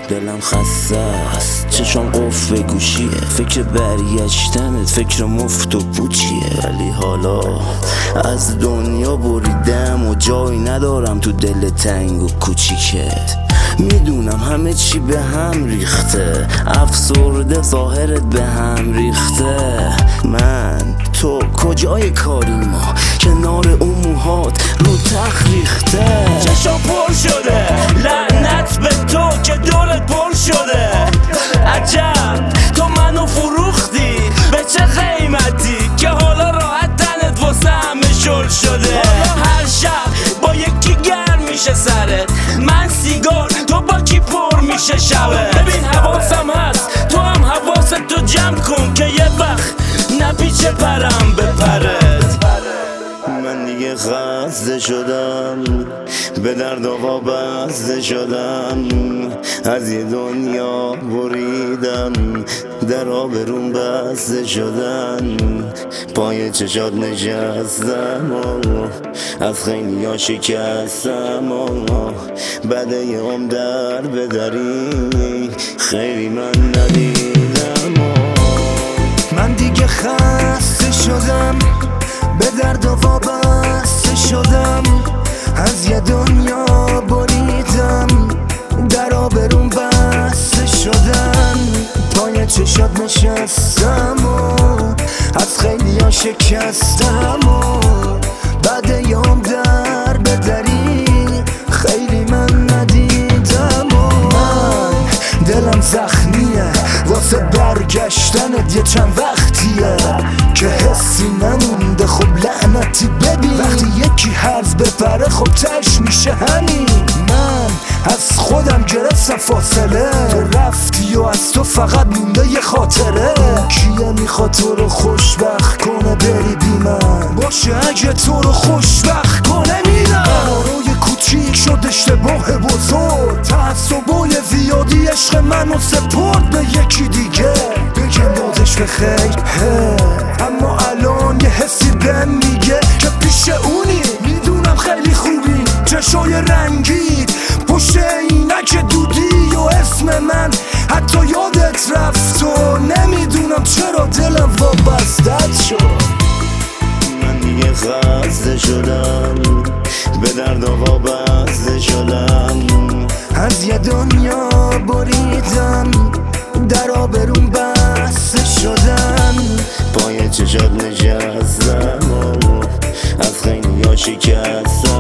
دلم خسته است، چشم قفل گوشیه، فکر برگشتنت فکر مفت و پوچیه. ولی حالا از دنیا بریدم و جای ندارم تو دل تنگ و کوچیکت. میدونم همه چی به هم ریخته، افسرده ظاهرت به هم ریخته. من تو کجای کاری ما، کنار اون موهات رو تخت ریخته. چشم پر شده لعنت به تو که دورت پر شده. عجب تو منو فروختی به چه قیمتی که حالا راحت تنت واسه همه شل شده. هر شب با یکی گرم میشه سرت، من سیگار تو با کی پر میشه شبه. ببین حواسم هست تو هم حواست تو جمع کن که یه وقت نپیچه پرم به پرت. من دیگه خسته شدم، به درد و وابسته شدم، از یه دنیا بریدم، در آبروم بسته شدن، پای چشات نشستم و از خیلی ها شکستم و بده یه هم در بدری خیلی من ندیدم. من دیگه خسته شدم، به درد و وابسته شدم، از یه دنیا بریدم، در آبروم بسته شدن، پای چشات نشستم و از خیلی ها شکستم و بعد یام در بدری خیلی من ندیدم. و من دلم زخمیه واسه برگشتنت، یه چند وقتیه که حسی نمونده. خب لعنتی ببین وقتی یکی حرف بپره خب تش میشه همین. من از خودم گرفتم فاصله، تو رفتی و از تو فقط مونده یه خاطره. کیه میخواد تو رو خوشبخت کنه بری بی من، باشه اگه تو رو خوشبخت کنه میرم. قرارای کوچیک شد اشتباه بزرگ، تعصبای زیادی عشق منو سپرد به یکی دیگه. بگم یادش به خیر اما الان یه حسی بهم میگه که پیش اونی. میدونم خیلی خوبی چشای رنگید پشت عینک دودی و اسم من حتی یادت رفت و نمیدونم چرا دلم وابستت شد. من دیگه خسته شدم، به درد و وابسته شدم، از یه دنیا بریدم، در آبروم بسته شدن، پای چشات نشستم و از خیلی ها شکستم